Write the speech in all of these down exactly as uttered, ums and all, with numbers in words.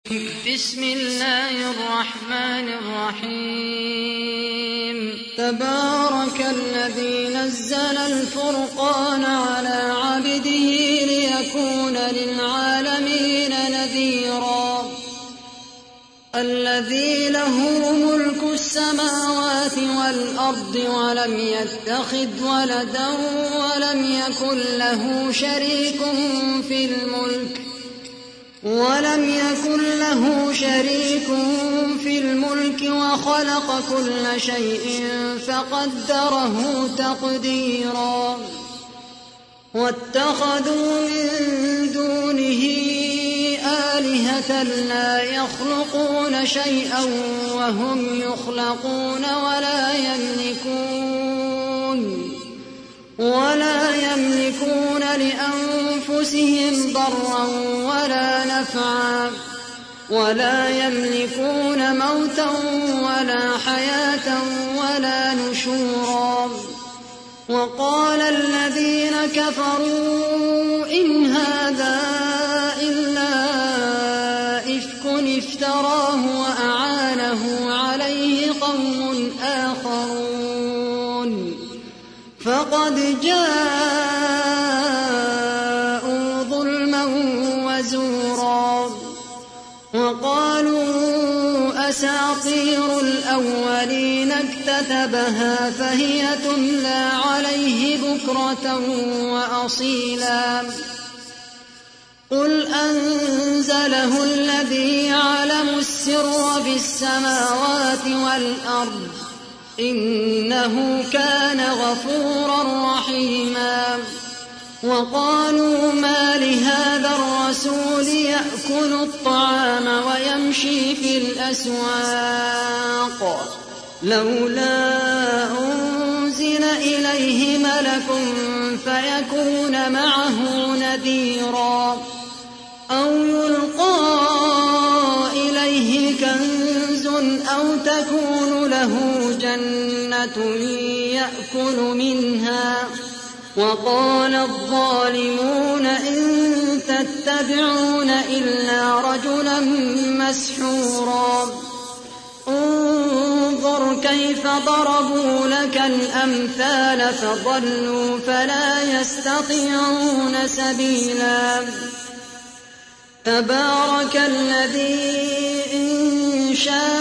بسم الله الرحمن الرحيم تبارك الذي نزل الفرقان على عبده ليكون للعالمين نذيرا الذي له ملك السماوات والأرض ولم يتخذ ولدا ولم يكن له شريك في الملك ولم يكن له شريك في الملك وخلق كل شيء فقدره تقديرا واتخذوا من دونه آلهة لا يخلقون شيئا وهم يخلقون ولا يملكون ولا يملكون لأنفسهم ضرا ولا نفعا ولا يملكون موتا ولا حياة ولا نشورا وقال الذين كفروا إن هذا إلا إفك افتراه وأعانه عليه قوم آخرون فقد جاءوا ظلما وزورا وقالوا أساطير الأولين اكتتبها فهي تملى عليه بكرة وأصيلا قل أنزله الذي يعلم السر في السماوات والأرض إنه كان غفورا رحيما وقالوا ما لهذا الرسول يأكل الطعام ويمشي في الأسواق لولا أنزل إليه ملك فيكون معه نذيرا أو يلقى إليه كنز أو تكون له جنة يأكل منها وقال الظالمون إن تتبعون إلا رجلا مسحورا انظر كيف ضربوا لك الأمثال فضلوا فلا يستطيعون سبيلا تبارك الذي إن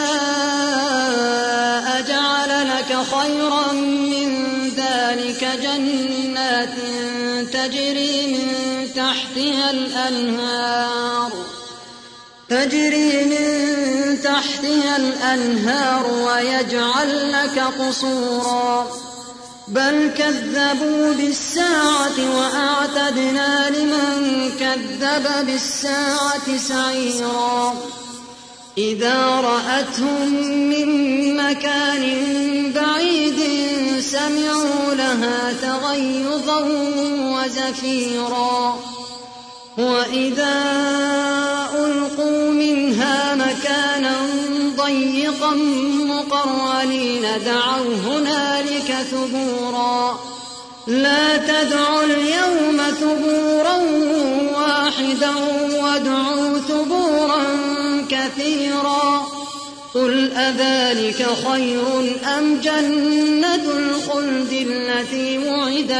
شاء جعل لك خيرا من ذلك جنات تجري من تحتها الأنهار تجري من تحتها الأنهار ويجعل لك قصورا بل كذبوا بالساعة وأعتدنا لمن كذب بالساعة سعيرا إذا رأتهم من مكان بعيد سمعوا لها تغيظا وزفيرا وإذا ألقوا منها مكانا ضيقا مقرنين دعوا هنالك ثبورا لا تدعوا اليوم ثبورا واحدا وادعوا ثبورا كثيرا قل أذلك خير أم جنة الخلد التي وعد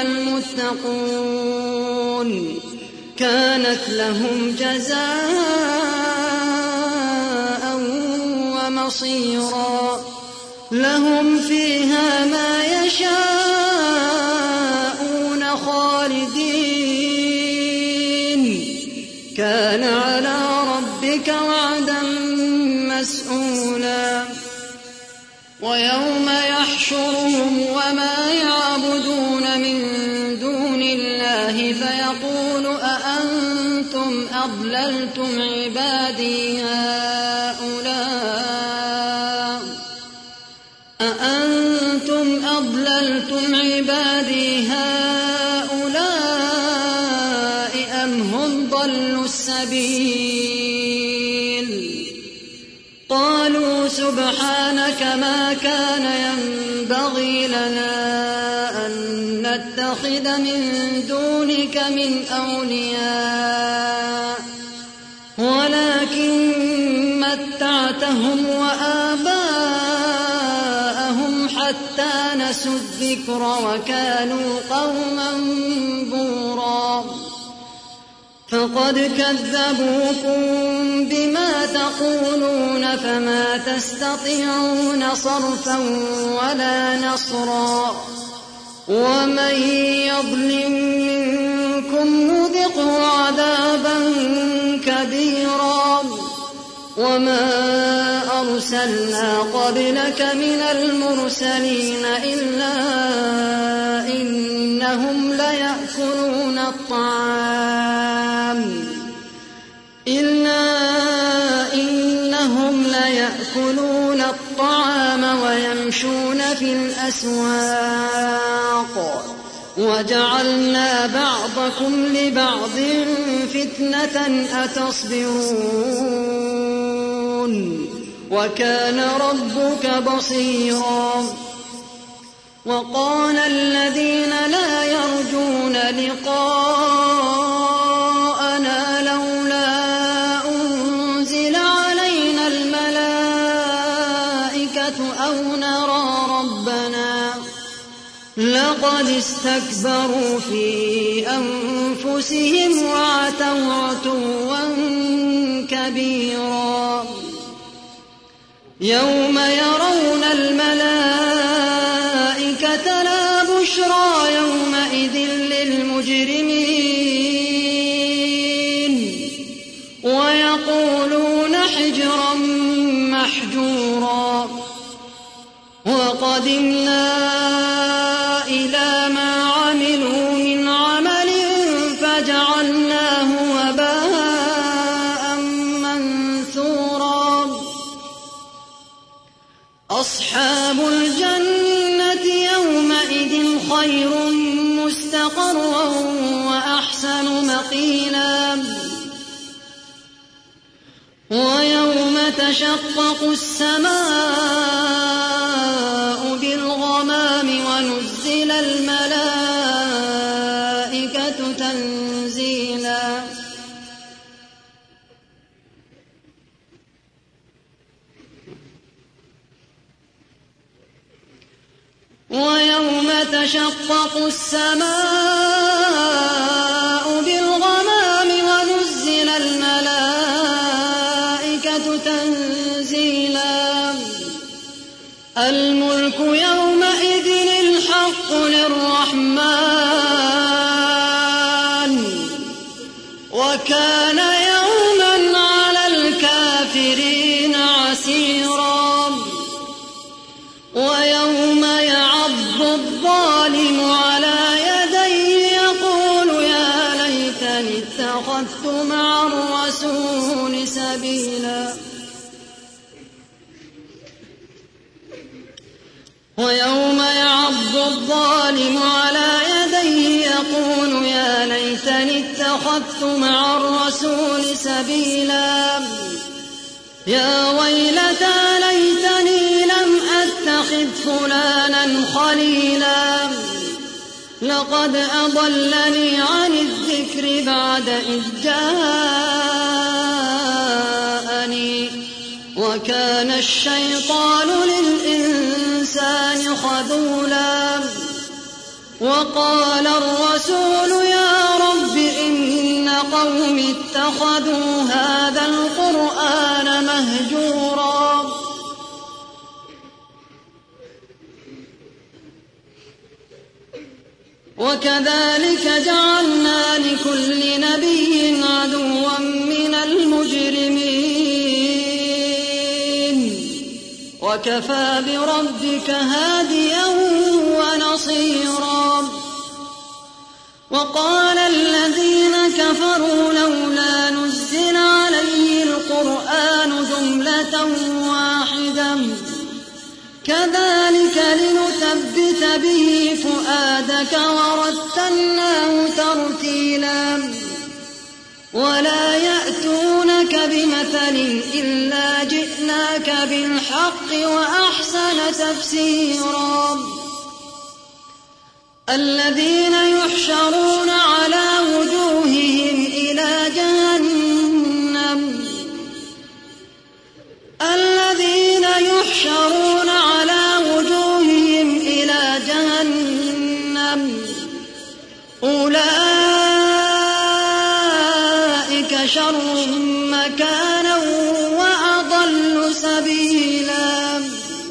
المتقون كانت لهم جزاء ومصيرا لهم فيها ما يشاءون خالدين كان على ربك وعدا مسئولا ويوم يحشرهم وما يعبدون من دون الله فيقول أأنتم أضللتم عبادي هؤلاء أأنتم أضللتم عبادي هؤلاء أم هم ضلوا السبيل قالوا سبحانك ما كان ينبغي لنا أن نتخذ من دونك من أولياء ولكن متعتهم وآباءهم حتى نسوا الذكر وكانوا قوما بورا فقد كذبوكم بما تقولون فما تستطيعون صرفا ولا نصرا ومن يظلم منكم نذقه عذابا كبيرا وما أرسلنا قبلك من المرسلين إلا إنهم ليأكلون الطعام إلا إنهم ليأكلون الطعام ويمشون في الأسواق وجعلنا بعضكم لبعض فتنة أتصبرون وكان ربك بصيرا وقال الذين لا يرجون لقاءنا لولا أنزل علينا الملائكة أو نرى ربنا لقد استكبروا في أنفسهم وعتوا عتوا كبيرا يوم يرون الملائكة لا بشرى يومئذ للمجرمين ويقولون حجرا محجورا وقدمنا إلى ما عملوا من عمل فجعلناه هباء منثورا أصحاب الجنة يومئذ خير مستقرا وأحسن مقيلا ويوم تشقق السماء بالغمام ونزل الملائكة تنزيلا ويوم تشقق السماء بالغمام ونزل الملائكة تنزيلا الملك يومئذ الحق للرحمن وكان يوما على الكافرين عسيرا ويوم يعض الظالم على يديه يقول يا ليتني اتخذت مع الرسول سبيلا ويوم يعض الظالم على يديه يقول يا ليتني اتخذت مع الرسول سبيلا يا ويلتى ليتني لم أتخذ فلانا خليلا لقد أضلني عن الذكر بعد إذ جاءني وكان الشيطان للإنسان خذولا وقال الرسول يا رب إن قوم اتخذوا هذا القرآن مهجورا وكذلك جعلنا لكل نبي عدوا من المجرمين وكفى بربك هاديا ونصيرا وقال الذين كفروا لولا نزل عليه القرآن جملة واحدة كذلك لنثبت به فؤادك ورتلناه ترتيلا ولا يأتونك بمثل إلا جئناك بالحق وأحسن تفسيرا الذين يحشرون على وجوههم إلى جهنم شر مكانا وأضل سبيلا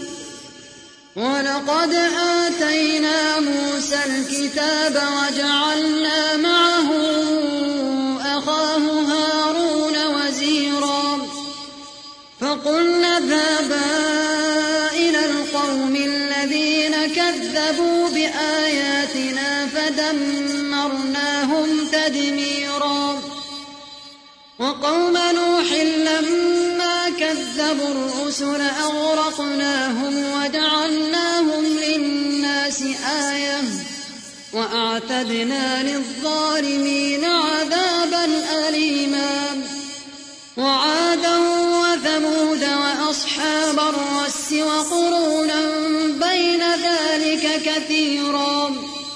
ولقد آتينا موسى الكتاب وجعلنا معه أخاه هارون وزيرا فقلنا اذهبا إلى القوم الذين كذبوا بآياتنا فدمرناهم تدميرا وقوم نوح لما كذبوا الرسل أغرقناهم وجعلناهم للناس آية وأعتدنا للظالمين عذابا أليما وعادا وثمود وأصحاب الرس وقرونا بين ذلك كثيرا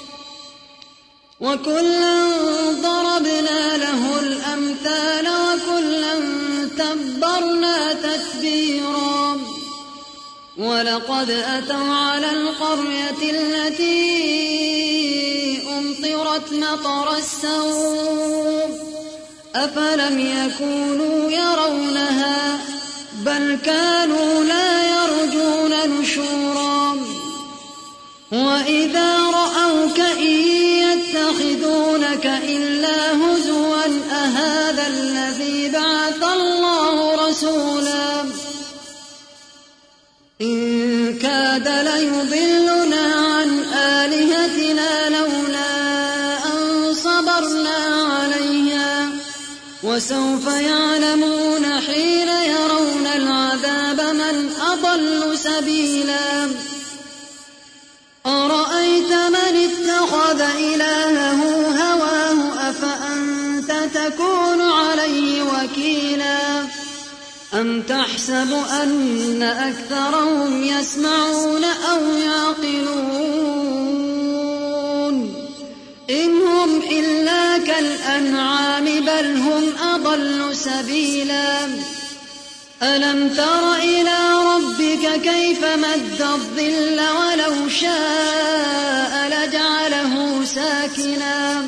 وكلا ضربنا له الأمثال وكلا تبرنا تتبيرا ولقد أتوا على القرية التي أمطرت مطر السوء أفلم يكونوا يرونها بل كانوا لا يرجون نشورا وإذا رأوك إن يتخذونك إلا هزوا أهذا الذي بعث الله رسولا إن كاد ليضلنا عن آلهتنا لولا أن صبرنا عليها وسوف يعلمون حين يرون العذاب من أضل سبيلا أرأيت من اتخذ إلهه هواه أفأنت تكون عليه وكيلا أم تحسب أن أكثرهم يسمعون أو يعقلون إن هم إلا كالأنعام بل هم أضل سبيلا ألم تر إلى ربك كيف مد الظل ولو شاء لجعله ساكنا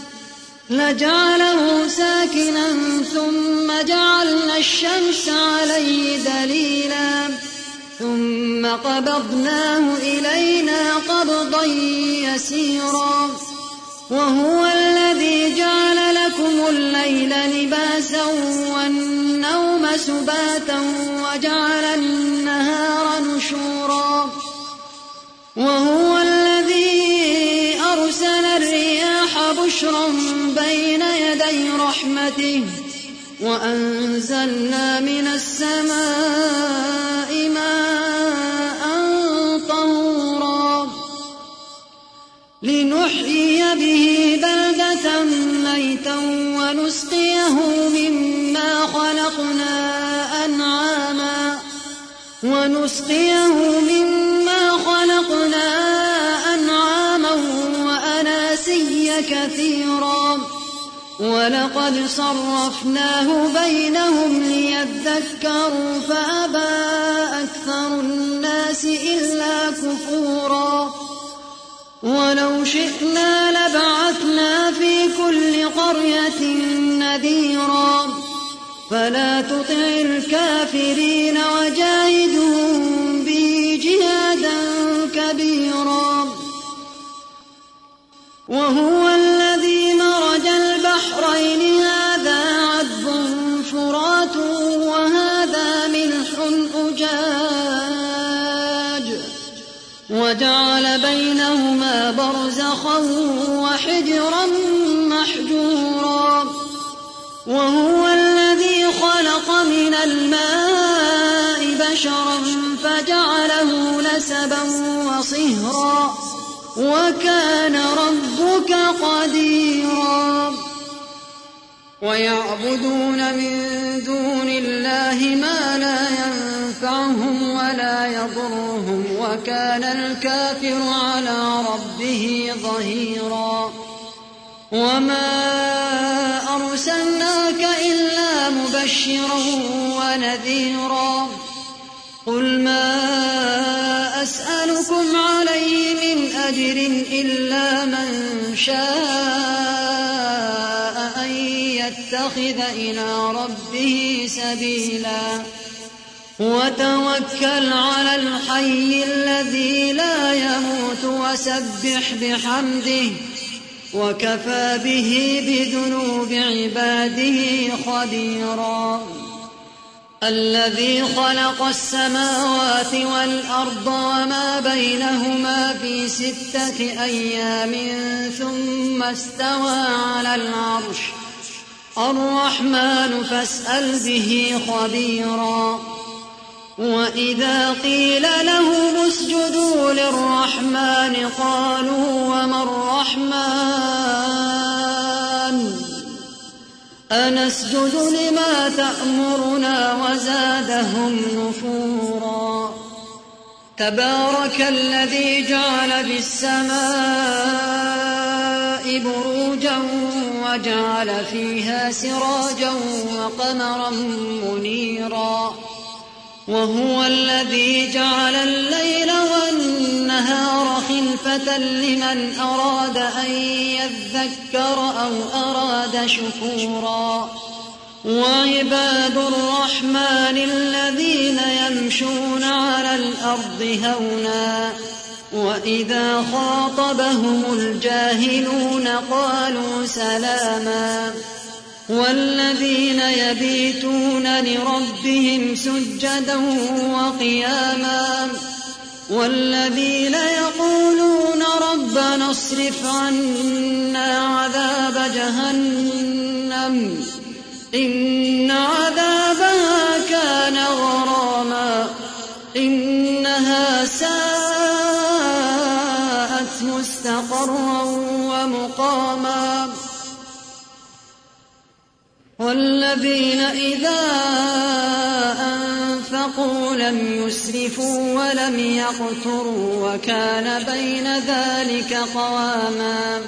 لجعله ساكنا ثم جعلنا الشمس عليه دليلا ثم قبضناه إلينا قبضا يسيرا وهو الذي جعل لكم الليل لباسا والنوم سباتا وجعل النهار نشورا وهو الذي أرسل الرياح بشرا بين يدي رحمته وأنزلنا من السماء ماء طهورا لنحيي به بلدة ميتا ونسقيه مما خلقنا أنعاما ونسقيه مما خلقنا أنعاما وأناسيا كثيرا ولقد صرفناه بينهم ليذكروا فأبى أكثر الناس إلا كفورا ولو شئنا لبعثنا في كل قرية نذيرا فلا تطع الكافرين وجاهدهم به جهادا كبيرا وهو الذي مرج البحرين هذا عذب فرات وهذا ملح أجاج وجعل بينهما برزخا وحجرا محجورا وهو الذي خلق من الماء بشرا فجعله نسبا وصهرا وكان ربك قديرا ويعبدون من دون الله ما لا ينفعهم ولا يضرهم وكان الكافر على ربه ظهيرا وما أرسلناك إلا مبشرا ونذيرا قل ما أسألكم عليه من أجر إلا من شاء أن يتخذ إلى ربه سبيلا وتوكل على الحي الذي لا يموت وسبح بحمده وكفى به بذنوب عباده خبيرا الذي خلق السماوات والأرض وما بينهما في ستة أيام ثم استوى على العرش الرحمن فاسأل به خبيرا وإذا قيل لهم اسجدوا للرحمن قالوا وما الرحمن أنسجد لما تأمرنا وزادهم نفورا تبارك الذي جعل في السماء بروجا وجعل فيها سراجا وقمرا منيرا وهو الذي جعل الليل والنهار خلفة لمن أراد أن يذكر أو أراد شكورا وعباد الرحمن الذين يمشون على الأرض هونا وإذا خاطبهم الجاهلون قالوا سلاما والذين يبيتون لربهم سجدا وقياما والذين يقولون ربنا اصرف عنا عذاب جهنم إن عذابها كان غراما إنها ساءت مستقرا ومقاما والذين إذا أنفقوا لم يسرفوا ولم يقتروا وكان بين ذلك قواما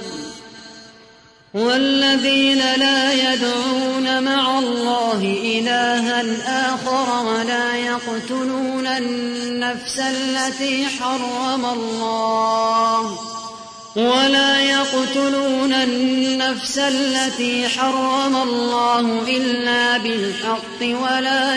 والذين لا يدعون مع الله إلها آخر ولا يقتلون النفس التي حرم الله ولا يقتلون النفس التي حرم الله إلا بالحق ولا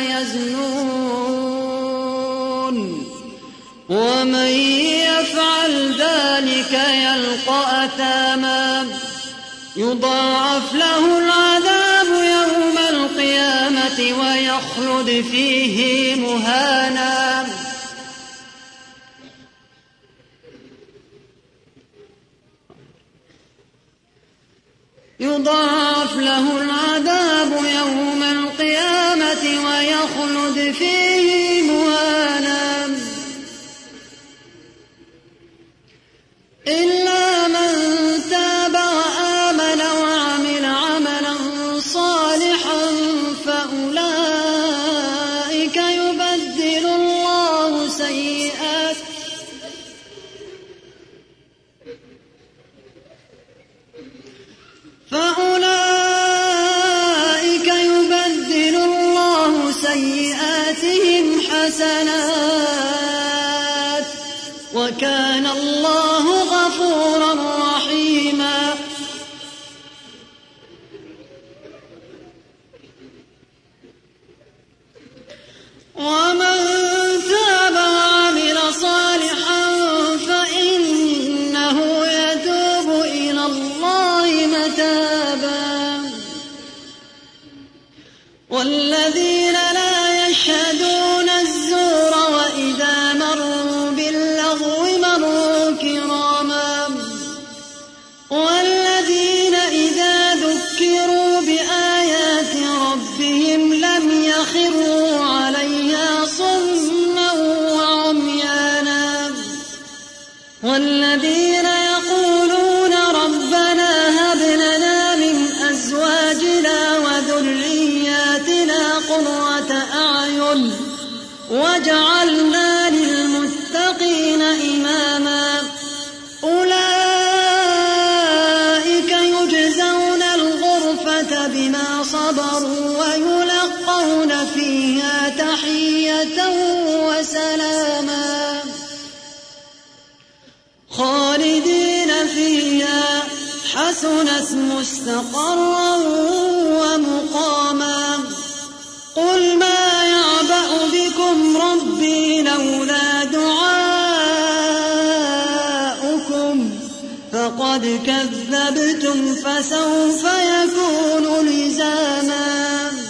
يزنون ومن يفعل ذلك يلقى أثاما يضاعف له العذاب يوم القيامة ويخلد فيه مهانا يضاعف له العذاب يوم القيامة ويخلد فيه مهانا إلا من تاب وآمن وعمل عملا صالحا فأولئك يبدل الله سيئات فأولئك يبدل الله سيئاتهم حسنات وكان الله غفورا رحيما ومن تاب وعمل صالحا فإنه يتوب إلى الله متابا والذين لا يشهدون الزور وإذا مروا باللغو مروا كراما والذين إذا ذكروا بآيات ربهم لم يخروا عليها صما وعميانا والذين يقولون ربنا هب لنا من أزواجنا وذرياتنا قرة أعين واجعلنا للمتقين إماما أولئك يجزون الغرفة بما صبروا ويلقون فيها تحية وسلاما خالدين فيها حسنت مستقرا ومقاما قل ما يعبأ بكم ربي لولا دعاؤكم فقد كذبتم فسوف يكون لزاما